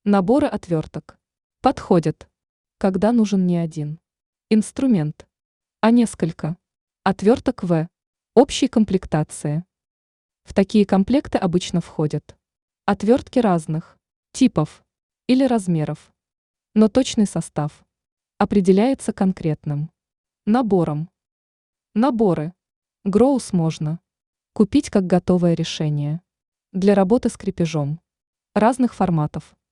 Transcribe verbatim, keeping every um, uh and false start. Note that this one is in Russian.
Наборы отверток. Подходят, когда нужен не один инструмент, а несколько. Отверток В. Общей комплектации. В такие комплекты обычно входят отвертки разных типов или размеров, но точный состав определяется конкретным набором. Наборы Гроус можно купить как готовое решение для работы с крепежом разных форматов.